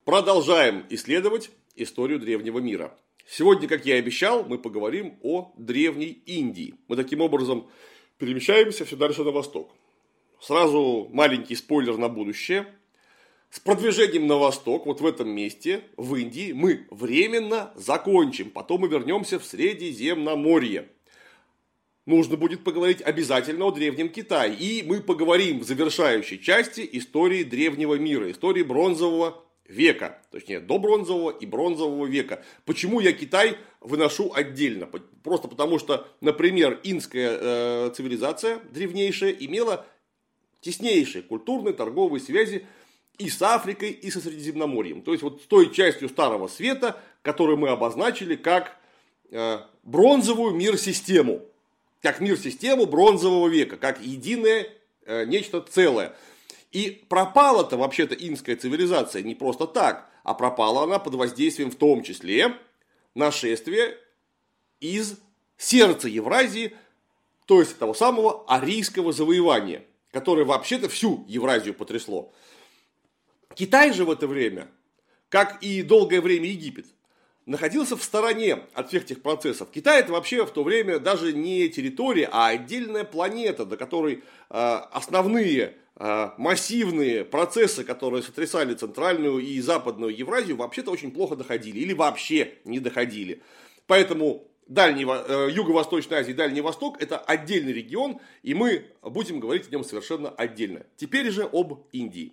Продолжаем исследовать историю древнего мира. Сегодня, как я и обещал, мы поговорим о древней Индии. Мы таким образом перемещаемся все дальше на восток. Сразу маленький спойлер на будущее. С продвижением на восток, вот в этом месте, в Индии, мы временно закончим. Потом мы вернемся в Средиземноморье. Нужно будет поговорить обязательно о Древнем Китае. И мы поговорим в завершающей части истории древнего мира, истории бронзового века. Точнее, до бронзового и бронзового века. Почему я Китай выношу отдельно? Просто потому, что, например, инская цивилизация древнейшая имела теснейшие культурные, торговые связи и с Африкой, и со Средиземноморьем. То есть, вот с той частью Старого Света, которую мы обозначили как бронзовую мир-систему. Как мир-систему бронзового века, как единое нечто целое. И пропала-то вообще-то инская цивилизация не просто так, а пропала она под воздействием в том числе нашествия из сердца Евразии, то есть того самого арийского завоевания, которое вообще-то всю Евразию потрясло. Китай же в это время, как и долгое время Египет, находился в стороне от всех этих процессов. Китай это вообще в то время даже не территория, а отдельная планета, до которой основные массивные процессы, которые сотрясали центральную и западную Евразию, вообще-то очень плохо доходили или вообще не доходили. Поэтому Юго-Восточная Азия и Дальний Восток это отдельный регион, и мы будем говорить о нем совершенно отдельно. Теперь же об Индии.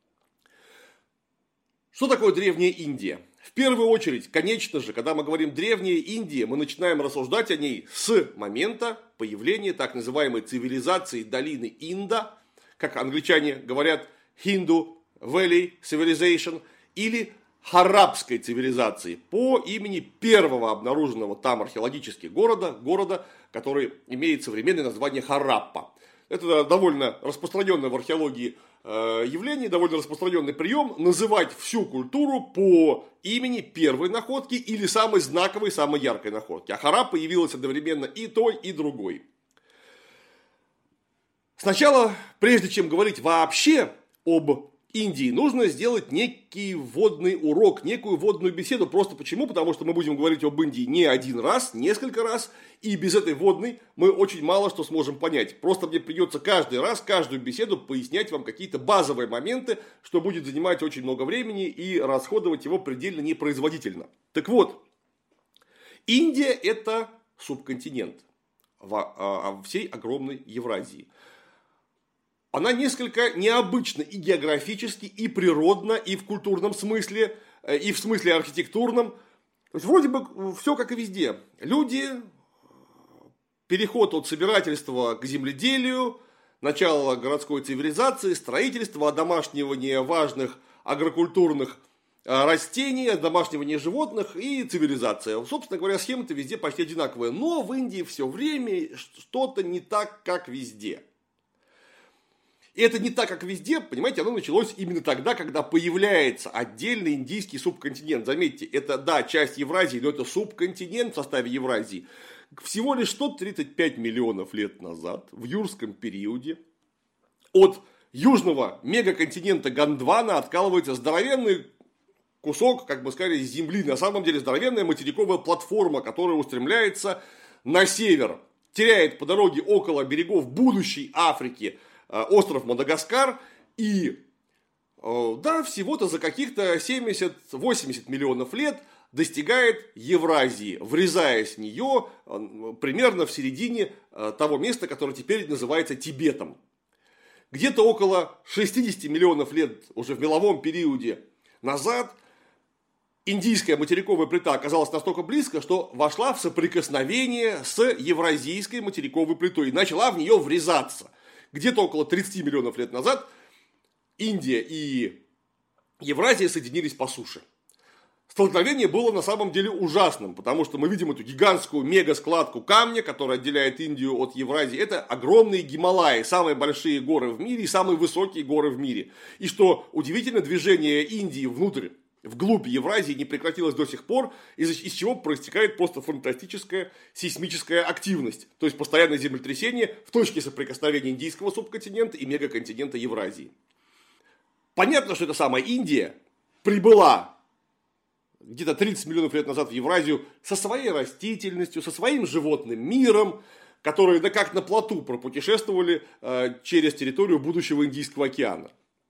Что такое Древняя Индия? В первую очередь, конечно же, когда мы говорим «Древняя Индия», мы начинаем рассуждать о ней с момента появления так называемой цивилизации долины Инда, как англичане говорят Hindu Valley Civilization, или Харапской цивилизации по имени первого обнаруженного там археологически города, который имеет современное название Хараппа. Это довольно распространенное в археологии явление, довольно распространенный прием называть всю культуру по имени первой находки или самой знаковой, самой яркой находки. А Хараппа явилась одновременно и той, и другой. Сначала, прежде чем говорить вообще об Индии, нужно сделать некий вводный урок, некую вводную беседу. Просто почему? Потому что мы будем говорить об Индии не один раз, несколько раз. И без этой вводной мы очень мало что сможем понять. Просто мне придется каждый раз, каждую беседу пояснять вам какие-то базовые моменты, что будет занимать очень много времени и расходовать его предельно непроизводительно. Так вот, Индия это субконтинент всей огромной Евразии. Она несколько необычна и географически, и природно, и в культурном смысле, и в смысле архитектурном. То есть, вроде бы все как и везде. Люди, переход от собирательства к земледелию, начало городской цивилизации, строительство, одомашнивание важных агрокультурных растений, одомашнивание животных и цивилизация. Собственно говоря, схема-то везде почти одинаковая. Но в Индии все время что-то не так, как везде. И это не так, как везде, понимаете, оно началось именно тогда, когда появляется отдельный индийский субконтинент. Заметьте, это, да, часть Евразии, но это субконтинент в составе Евразии. Всего лишь 135 миллионов лет назад, в юрском периоде, от южного мегаконтинента Гондвана откалывается здоровенный кусок, как бы сказали, земли. На самом деле здоровенная материковая платформа, которая устремляется на север. Теряет по дороге около берегов будущей Африки остров Мадагаскар и, да, всего-то за каких-то 70-80 миллионов лет достигает Евразии, врезаясь в нее примерно в середине того места, которое теперь называется Тибетом. Где-то около 60 миллионов лет уже в меловом периоде назад индийская материковая плита оказалась настолько близко, что вошла в соприкосновение с евразийской материковой плитой и начала в нее врезаться. Где-то около 30 миллионов лет назад Индия и Евразия соединились по суше. Столкновение было на самом деле ужасным, потому что мы видим эту гигантскую мегаскладку камня, которая отделяет Индию от Евразии. Это огромные Гималаи, самые большие горы в мире и самые высокие горы в мире. И что удивительно, движение Индии внутрь, вглубь Евразии не прекратилось до сих пор, из чего проистекает просто фантастическая сейсмическая активность. То есть постоянное землетрясение в точке соприкосновения индийского субконтинента и мегаконтинента Евразии. Понятно, что эта самая Индия прибыла где-то 30 миллионов лет назад в Евразию со своей растительностью, со своим животным миром, которые да как на плоту пропутешествовали через территорию будущего Индийского океана.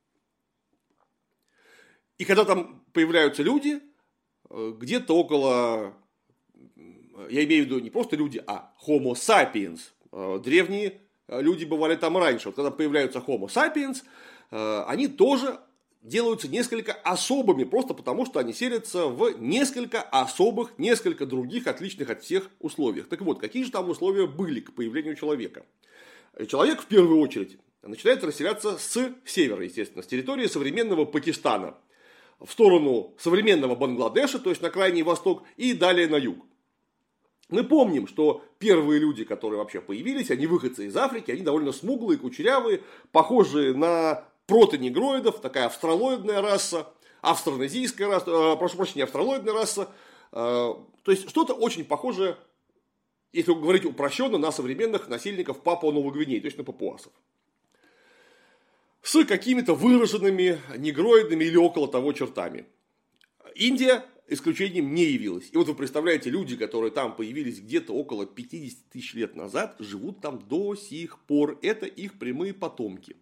И когда там появляются люди, где-то около, я имею в виду не просто люди, а Homo sapiens, древние люди бывали там раньше. Вот когда появляются Homo sapiens, они тоже делаются несколько особыми, просто потому что они селятся в несколько особых, несколько других, отличных от всех условиях. Так вот, какие же там условия были к появлению человека? Человек в первую очередь начинает расселяться с севера, естественно, с территории современного Пакистана, в сторону современного Бангладеша, то есть на крайний восток, и далее на юг. Мы помним, что первые люди, которые вообще появились, они выходцы из Африки, они довольно смуглые, кучерявые, похожие на протонегроидов, такая австралоидная раса, австронезийская раса, прошу прощения, австралоидная раса. То есть что-то очень похожее, если говорить упрощенно, на современных насельников Папуа-Новой Гвинеи, то есть на папуасов. С какими-то выраженными негроидными или около того чертами. Индия исключением не явилась. И вот вы представляете, люди, которые там появились где-то около 50 тысяч лет назад, живут там до сих пор. Это их прямые потомки.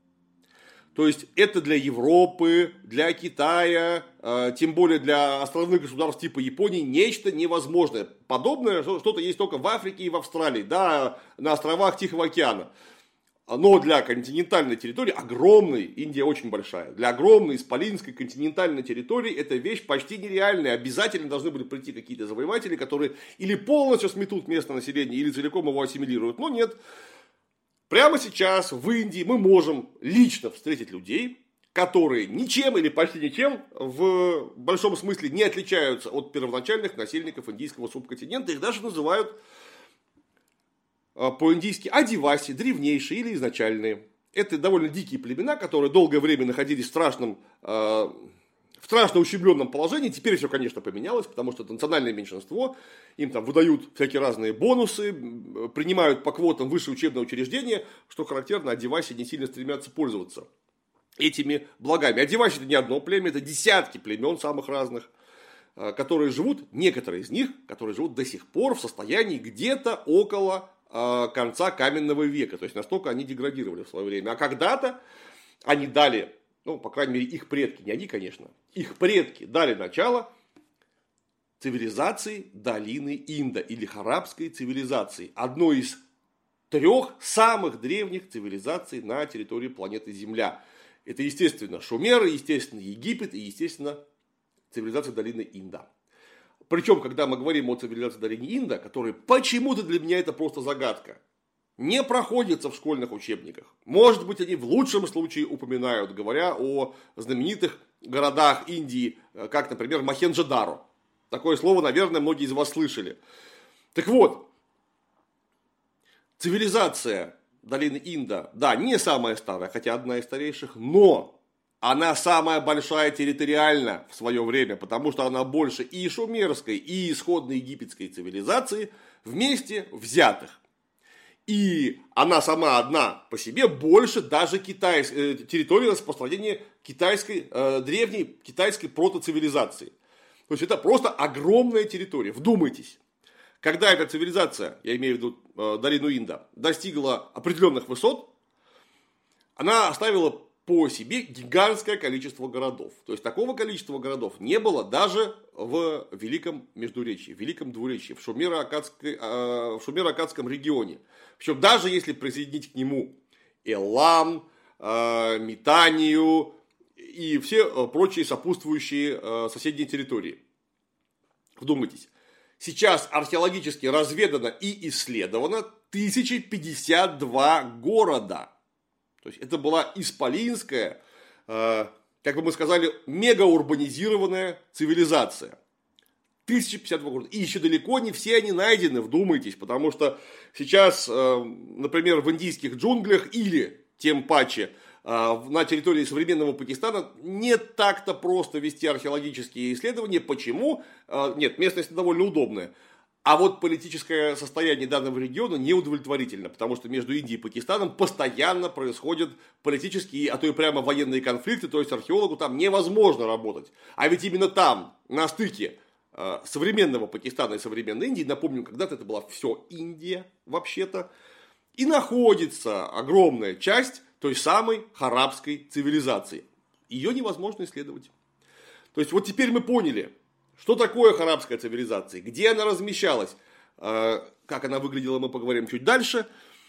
То есть это для Европы, для Китая, тем более для островных государств типа Японии нечто невозможное. Подобное что-то есть только в Африке и в Австралии, да, на островах Тихого океана. Но для континентальной территории, огромной, Индия очень большая, для огромной исполинской континентальной территории эта вещь почти нереальная. Обязательно должны были прийти какие-то завоеватели, которые или полностью сметут местное население, или целиком его ассимилируют. Но нет. Прямо сейчас в Индии мы можем лично встретить людей, которые ничем или почти ничем в большом смысле не отличаются от первоначальных насельников индийского субконтинента. Их даже называют по-индийски адиваси, древнейшие или изначальные. Это довольно дикие племена, которые долгое время находились в страшно ущемленном положении. Теперь все, конечно, поменялось, потому что это национальное меньшинство. Им там выдают всякие разные бонусы, принимают по квотам высшие учебные учреждения. Что характерно, адиваси не сильно стремятся пользоваться этими благами. Адиваси — это не одно племя, это десятки племен самых разных, которые живут, некоторые из них, которые живут до сих пор в состоянии где-то около конца каменного века. То есть настолько они деградировали в свое время. А когда-то они дали, ну, по крайней мере, их предки, не они, конечно, их предки дали начало цивилизации долины Инда или харабской цивилизации. Одной из 3 самых древних цивилизаций на территории планеты Земля. Это, естественно, Шумеры, естественно, Египет и, естественно, цивилизация долины Инда. Причем, когда мы говорим о цивилизации долины Инда, которая почему-то для меня это просто загадка, не проходится в школьных учебниках. Может быть, они в лучшем случае упоминают, говоря о знаменитых городах Индии, как, например, Мохенджо-Даро. Такое слово, наверное, многие из вас слышали. Так вот, цивилизация долины Инда, да, не самая старая, хотя одна из старейших, но она самая большая территориально в свое время, потому что она больше и шумерской, и исходной египетской цивилизации вместе взятых. И она сама одна по себе больше даже территории распространения китайской, древней китайской протоцивилизации. То есть это просто огромная территория. Вдумайтесь. Когда эта цивилизация, я имею в виду долину Инда, достигла определенных высот, она оставила по себе гигантское количество городов. То есть такого количества городов не было даже в Великом Междуречии, в Великом Двуречии, в Шумеро-Аккадском регионе. Причем даже если присоединить к нему Элам, Митанию и все прочие сопутствующие соседние территории. Вдумайтесь. Сейчас археологически разведано и исследовано 1052 города. То есть это была исполинская, как бы мы сказали, мегаурбанизированная цивилизация. 1052 города. И еще далеко не все они найдены, вдумайтесь, потому что сейчас, например, в индийских джунглях или тем паче на территории современного Пакистана не так-то просто вести археологические исследования. Почему? Нет, местность довольно удобная. А вот политическое состояние данного региона неудовлетворительно, потому что между Индией и Пакистаном постоянно происходят политические, а то и прямо военные конфликты, то есть археологу там невозможно работать. А ведь именно там, на стыке современного Пакистана и современной Индии, напомню, когда-то это была все Индия вообще-то, и находится огромная часть той самой харабской цивилизации. Ее невозможно исследовать. То есть вот теперь мы поняли, что такое харабская цивилизация, где она размещалась, как она выглядела, мы поговорим чуть дальше.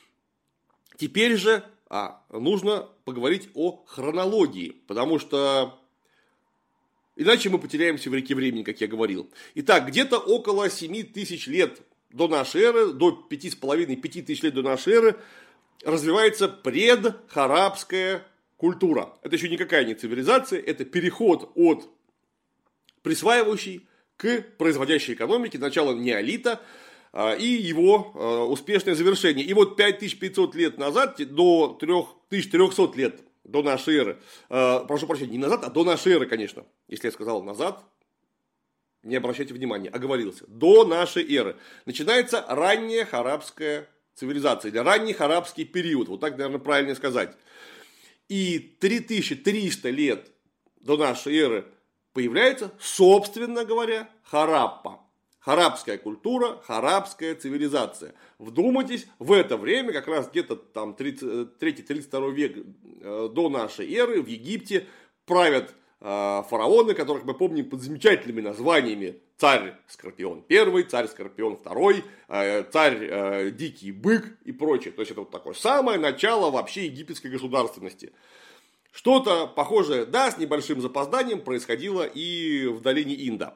Теперь же нужно поговорить о хронологии, потому что иначе мы потеряемся в реке времени, как я говорил. Итак, где-то около 7000 лет до нашей эры, до 5,5-5 тысяч лет до нашей эры, развивается предхарабская культура. Это еще никакая не цивилизация, это переход от присваивающей к производящей экономике, начало неолита и его успешное завершение. И вот 5500 лет назад, до 3300 лет до нашей эры, прошу прощения, не назад, а до нашей эры, конечно. Если я сказал назад, не обращайте внимания, оговорился. До нашей эры начинается ранняя харабская цивилизация, или ранний харабский период, вот так, наверное, правильно сказать. И 3300 лет до нашей эры появляется, собственно говоря, Хараппа. Харабская культура, харабская цивилизация. Вдумайтесь, в это время, как раз где-то там 3-32 век до нашей эры, в Египте правят фараоны, которых мы помним под замечательными названиями: царь Скорпион I, царь Скорпион II, царь Дикий Бык и прочее. То есть это вот такое самое начало вообще египетской государственности. Что-то похожее, да, с небольшим запозданием происходило и в долине Инда.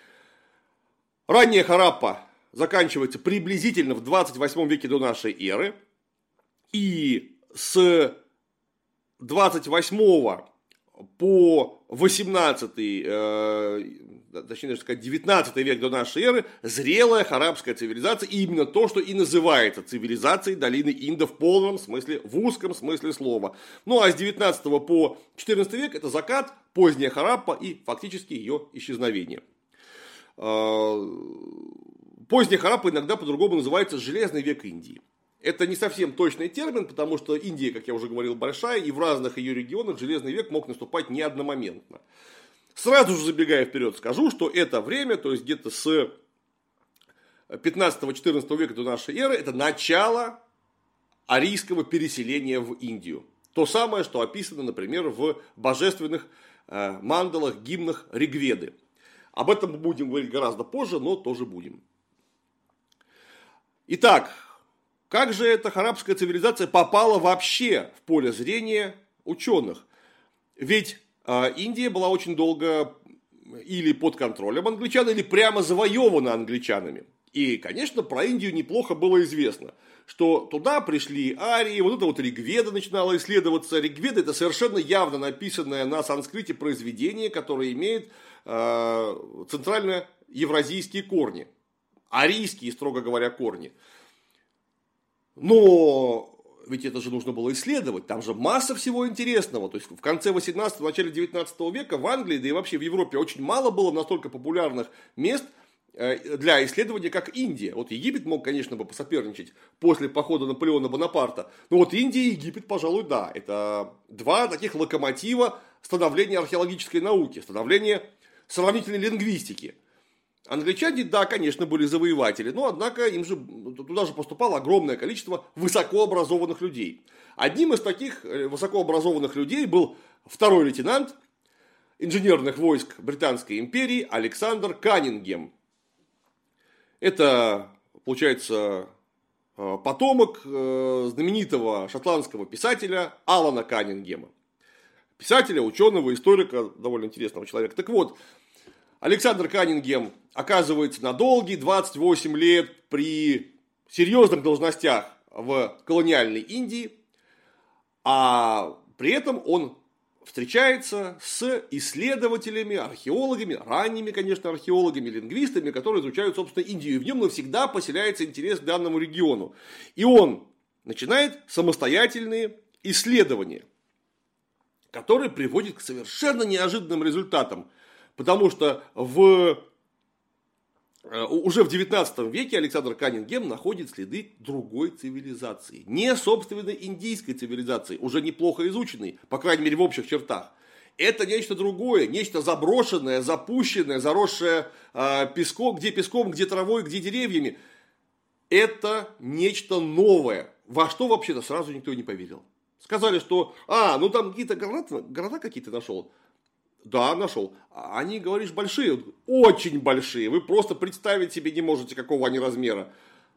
Ранняя Хараппа заканчивается приблизительно в 28 веке до нашей эры. И с 28 по 18, точнее даже сказать, 19 век до нашей эры зрелая харабская цивилизация, и именно то, что и называется цивилизацией долины Инда в полном смысле, в узком смысле слова. Ну а с 19 по 14 век это закат, поздняя Хараппа и фактически ее исчезновение. Поздняя Хараппа иногда по-другому называется железный век Индии. Это не совсем точный термин, потому что Индия, как я уже говорил, большая, и в разных ее регионах железный век мог наступать не одномоментно. Сразу же забегая вперед, скажу, что это время, то есть где-то с 15-14 века до нашей эры, это начало арийского переселения в Индию. То самое, что описано, например, в божественных мандалах, гимнах Ригведы. Об этом мы будем говорить гораздо позже, но тоже будем. Итак, как же эта харабская цивилизация попала вообще в поле зрения ученых? Ведь Индия была очень долго или под контролем англичан, или прямо завоевана англичанами. И, конечно, про Индию неплохо было известно, что туда пришли арии, вот это вот Ригведа начинала исследоваться. Ригведа — это совершенно явно написанное на санскрите произведение, которое имеет центрально-евразийские корни. Арийские, строго говоря, корни. Но ведь это же нужно было исследовать, там же масса всего интересного. То есть в конце 18-го, начале 19 века в Англии, да и вообще в Европе очень мало было настолько популярных мест для исследования, как Индия. Вот Египет мог, конечно, бы посоперничать после похода Наполеона Бонапарта. Но вот Индия и Египет, пожалуй, да. Это два таких локомотива становления археологической науки, становления сравнительной лингвистики. Англичане, да, конечно, были завоеватели, но, однако, им же, туда же поступало огромное количество высокообразованных людей. Одним из таких высокообразованных людей был второй лейтенант инженерных войск Британской империи Александр Каннингем. Это, получается, потомок знаменитого шотландского писателя Алана Каннингема. Писателя, ученого, историка, довольно интересного человека. Так вот, Александр Каннингем оказывается на долгие 28 лет при серьезных должностях в колониальной Индии, а при этом он встречается с исследователями, археологами, ранними, конечно, археологами, лингвистами, которые изучают, собственно, Индию. И в нем навсегда поселяется интерес к данному региону. И он начинает самостоятельные исследования, которые приводят к совершенно неожиданным результатам. Потому что в уже в 19 веке Александр Каннингем находит следы другой цивилизации. Не, собственно, индийской цивилизации, уже неплохо изученной, по крайней мере, в общих чертах. Это нечто другое, нечто заброшенное, запущенное, заросшее песком, где травой, где деревьями. Это нечто новое, во что вообще-то сразу никто не поверил. Сказали, что, ну там какие-то города какие-то нашел. Да, нашел. Они, говоришь, большие, очень большие. Вы просто представить себе не можете, какого они размера.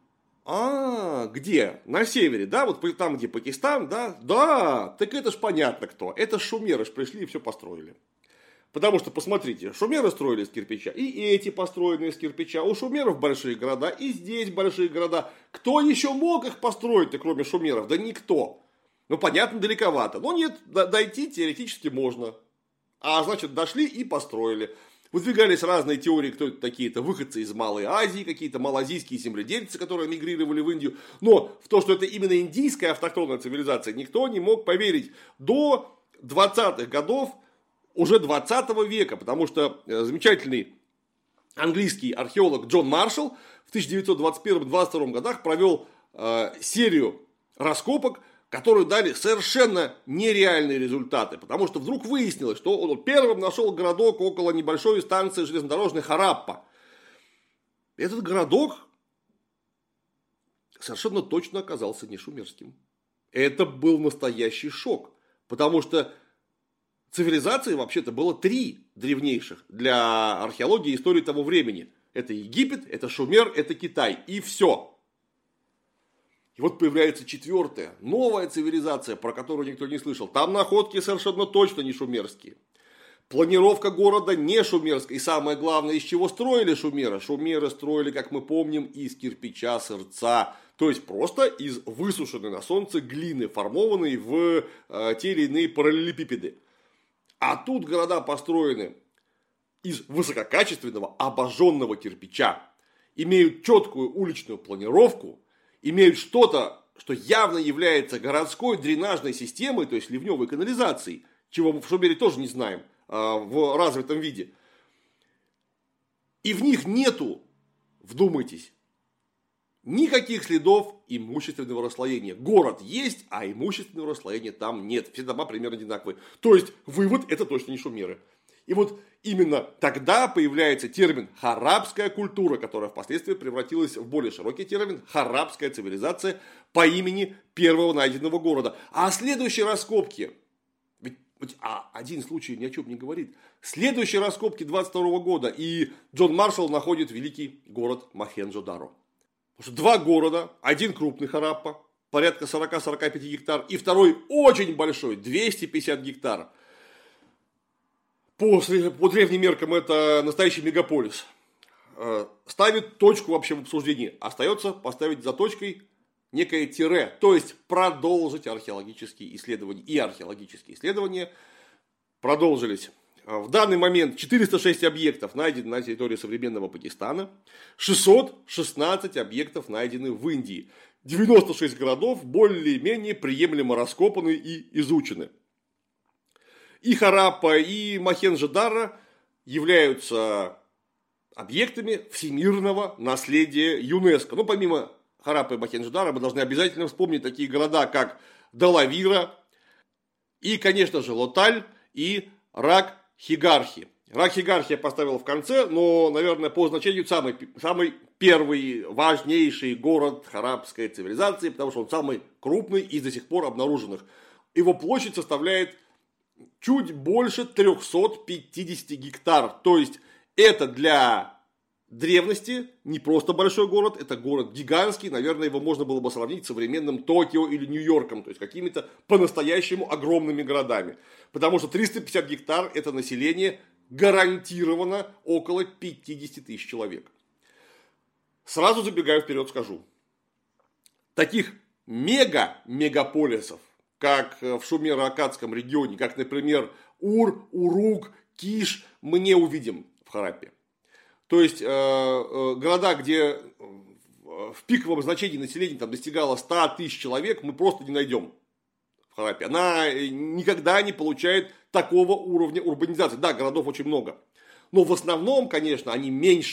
Где? На севере, да? Вот там, где Пакистан, да? Да, так это ж понятно кто. Это шумеры ж пришли и все построили. Потому что, посмотрите, шумеры строили из кирпича, и эти построены из кирпича. У шумеров большие города, и здесь большие города. Кто еще мог их построить-то, кроме шумеров? Да никто. Ну, понятно, далековато. Но нет, дойти теоретически можно. Значит, дошли и построили. Выдвигались разные теории, кто это такие-то выходцы из Малой Азии, какие-то малазийские земледельцы, которые мигрировали в Индию. Но в то, что это именно индийская автохтонная цивилизация, никто не мог поверить до 20-х годов уже 20 века. Потому что замечательный английский археолог Джон Маршалл в 1921-22 годах провел серию раскопок, которые дали совершенно нереальные результаты. Потому что вдруг выяснилось, что он первым нашел городок около небольшой станции железнодорожной Хараппа. Этот городок совершенно точно оказался не шумерским. Это был настоящий шок. Потому что цивилизаций вообще-то было 3 древнейших для археологии и истории того времени. Это Египет, это Шумер, это Китай. И все. И вот появляется 4-я, новая цивилизация, про которую никто не слышал. Там находки совершенно точно не шумерские. Планировка города не шумерская. И самое главное, из чего строили шумеры? Шумеры строили, как мы помним, из кирпича сырца. То есть просто из высушенной на солнце глины, формованной в те или иные параллелепипеды. А тут города построены из высококачественного обожженного кирпича. Имеют четкую уличную планировку. Имеют что-то, что явно является городской дренажной системой, то есть ливневой канализацией, чего мы в Шумере тоже не знаем в развитом виде. И в них нету, вдумайтесь, никаких следов имущественного расслоения. Город есть, а имущественного расслоения там нет. Все дома примерно одинаковые. То есть вывод, это точно не шумеры. И вот именно тогда появляется термин «харапская культура», которая впоследствии превратилась в более широкий термин «харапская цивилизация» по имени первого найденного города. А следующие раскопки, ведь один случай ни о чем не говорит, следующие раскопки 22 года, и Джон Маршалл находит великий город Мохенджо-Даро. Потому что 2 города, один крупный Хараппа, порядка 40-45 гектар, и второй очень большой, 250 гектар. По древним меркам это настоящий мегаполис. Ставит точку вообще в обсуждении. Остается поставить за точкой некое тире. То есть продолжить археологические исследования. И археологические исследования продолжились. В данный момент 406 объектов найдены на территории современного Пакистана. 616 объектов найдены в Индии. 96 городов более-менее приемлемо раскопаны и изучены. И Хараппа, и Мохенджо-Даро являются объектами всемирного наследия ЮНЕСКО. Но помимо Хараппы и Мохенджо-Даро мы должны обязательно вспомнить такие города, как Далавира, и, конечно же, Лоталь и Ракхигархи. Ракхигархи я поставил в конце, но, наверное, по значению самый первый, важнейший город харапской цивилизации, потому что он самый крупный из до сих пор обнаруженных. Его площадь составляет чуть больше 350 гектар. То есть это для древности не просто большой город, это город гигантский. Наверное, его можно было бы сравнить с современным Токио или Нью-Йорком. То есть какими-то по-настоящему огромными городами. Потому что 350 гектар это население гарантированно около 50 тысяч человек. Сразу забегаю вперед, скажу. Таких мегаполисов, как в Шумеро-Аккадском регионе, как, например, Ур, Урук, Киш, мы не увидим в Хараппе. То есть, города, где в пиковом значении населения там достигало 100 тысяч человек, мы просто не найдем в Хараппе. Она никогда не получает такого уровня урбанизации. Да, городов очень много. Но в основном, конечно, они меньше.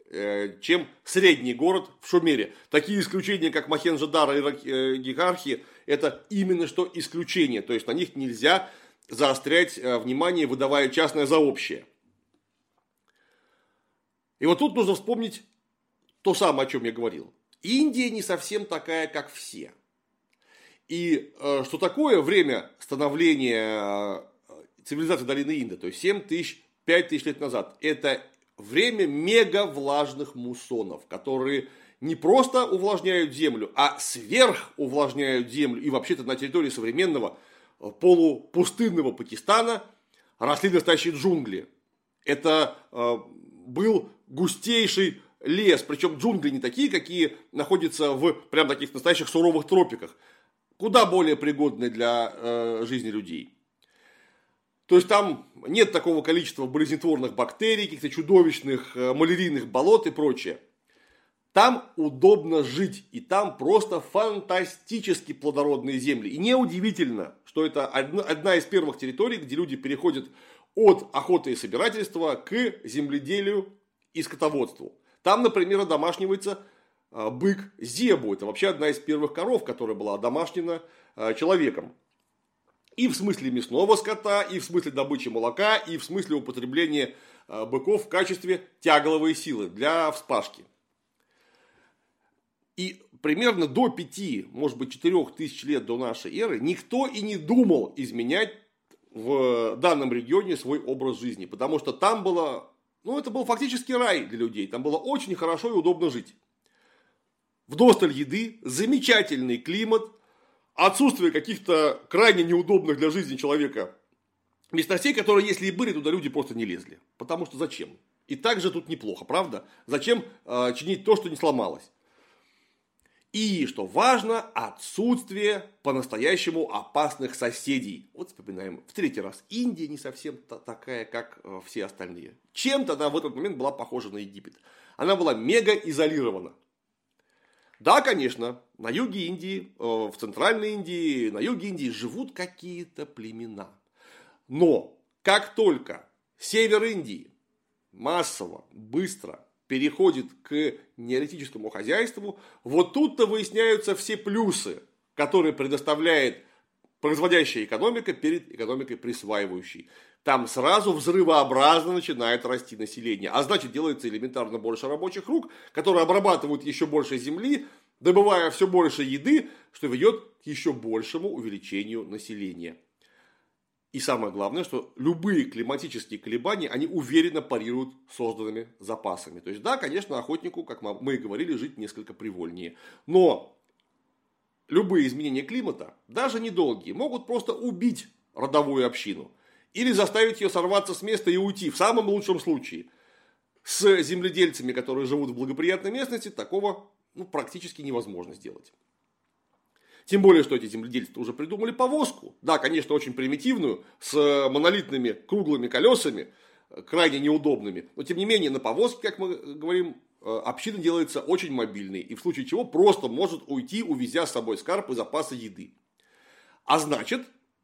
чем средний город в Шумере. Такие исключения, как Мохенджо-Даро и Гигархи, это именно что исключения. То есть на них нельзя заострять внимание, выдавая частное за общее. И вот тут нужно вспомнить то самое, о чем я говорил. Индия не совсем такая, как все. И что такое время становления цивилизации долины Инда, то есть 7 тысяч, 5 тысяч лет назад, это время мега влажных муссонов, которые не просто увлажняют землю, а сверхувлажняют землю. И вообще-то на территории современного полупустынного Пакистана росли настоящие джунгли. Это был густейший лес, причем джунгли не такие, какие находятся в прям таких настоящих суровых тропиках, куда более пригодные для жизни людей. То есть там нет такого количества болезнетворных бактерий, каких-то чудовищных малярийных болот и прочее. Там удобно жить, и там просто фантастически плодородные земли. И неудивительно, что это одна из первых территорий, где люди переходят от охоты и собирательства к земледелию и скотоводству. Там, например, одомашнивается бык Зебу. Это вообще одна из первых коров, которая была одомашнена человеком. И в смысле мясного скота, и в смысле добычи молока, и в смысле употребления быков в качестве тягловой силы для вспашки. И примерно до 5, может быть 4 тысяч лет до нашей эры никто и не думал изменять в данном регионе свой образ жизни. Потому что там было, это был фактически рай для людей. Там было очень хорошо и удобно жить. Вдосталь еды, замечательный климат, отсутствие каких-то крайне неудобных для жизни человека местностей, которые, если и были, туда люди просто не лезли. Потому что зачем? И так же тут неплохо, правда? Зачем чинить то, что не сломалось? И, что важно, отсутствие по-настоящему опасных соседей. Вот вспоминаем в 3-й раз. Индия не совсем такая, как все остальные. Чем-то она в этот момент была похожа на Египет. Она была мега изолирована. Да, конечно, на юге Индии, в центральной Индии, на юге Индии живут какие-то племена. Но как только север Индии массово, быстро переходит к неолитическому хозяйству, вот тут-то выясняются все плюсы, которые предоставляет производящая экономика перед экономикой присваивающей. Там сразу взрывообразно начинает расти население. А значит, делается элементарно больше рабочих рук, которые обрабатывают еще больше земли, добывая все больше еды, что ведет к еще большему увеличению населения. И самое главное, что любые климатические колебания, они уверенно парируют созданными запасами. То есть, да, конечно, охотнику, как мы и говорили, жить несколько привольнее. Но любые изменения климата, даже недолгие, могут просто убить родовую общину. Или заставить ее сорваться с места и уйти, в самом лучшем случае. С земледельцами, которые живут в благоприятной местности, такого практически невозможно сделать. Тем более, что эти земледельцы уже придумали повозку. Да, конечно, очень примитивную, с монолитными круглыми колесами, крайне неудобными. Но, тем не менее, на повозке, как мы говорим, община делается очень мобильной. И в случае чего просто может уйти, увезя с собой скарб и запасы еды. А значит,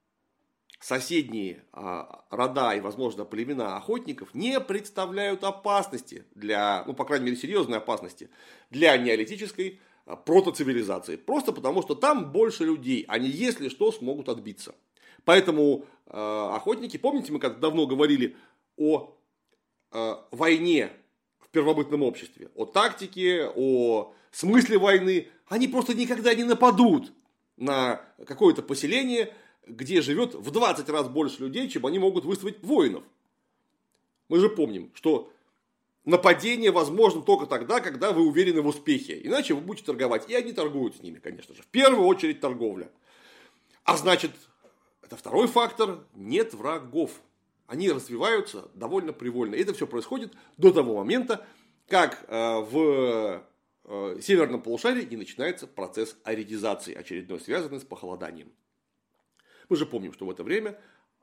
соседние рода и, возможно, племена охотников не представляют опасности для, по крайней мере, серьезной опасности для неолитической протоцивилизации. Просто потому, что там больше людей. Они, если что, смогут отбиться. Поэтому охотники, помните, мы как давно говорили о войне в первобытном обществе, о тактике, о смысле войны. Они просто никогда не нападут на какое-то поселение, где живет в 20 раз больше людей, чем они могут выставить воинов. Мы же помним, что нападение возможно только тогда, когда вы уверены в успехе. Иначе вы будете торговать. И они торгуют с ними, конечно же. В первую очередь торговля. А значит, это второй фактор. Нет врагов. Они развиваются довольно привольно. И это все происходит до того момента, как в северном полушарии не начинается процесс аridизации, очередной, связанный с похолоданием. Мы же помним, что в это время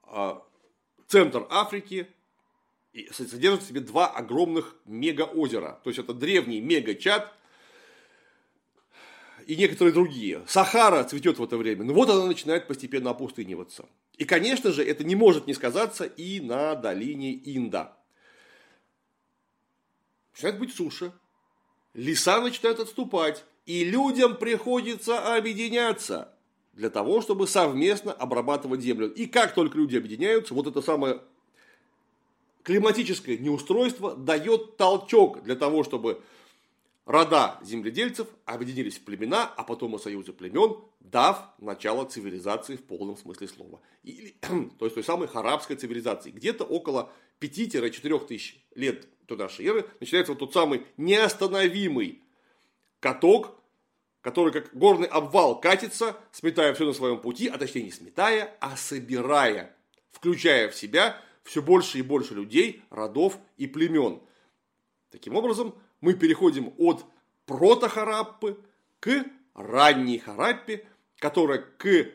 центр Африки содержит в себе 2 огромных мегаозера. То есть, это древний мега-Чад и некоторые другие. Сахара цветет в это время. Но вот она начинает постепенно опустыниваться. И, конечно же, это не может не сказаться и на долине Инда. начинает быть суше, леса начинают отступать, и людям приходится объединяться для того, чтобы совместно обрабатывать землю. И как только люди объединяются, вот это самое климатическое неустройство дает толчок для того, чтобы рода земледельцев объединились в племена, а потом и союзы племен, дав начало цивилизации в полном смысле слова. То есть той самой харабской цивилизации. Где-то около 5-4 тысяч лет до нашей эры начинается вот тот самый неостановимый каток, который как горный обвал катится, сметая все на своем пути, а точнее не сметая, а собирая, включая в себя все больше и больше людей, родов и племен. Таким образом, мы переходим от протохараппы к ранней Хараппе, которая к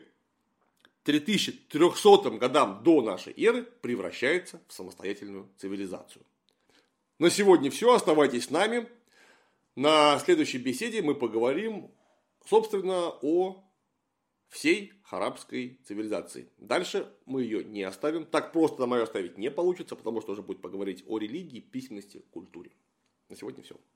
3300 годам до нашей эры превращается в самостоятельную цивилизацию. На сегодня все. Оставайтесь с нами. На следующей беседе мы поговорим, собственно, о всей харабской цивилизации. Дальше мы ее не оставим. Так просто нам ее оставить не получится, потому что уже будет поговорить о религии, письменности, культуре. На сегодня все.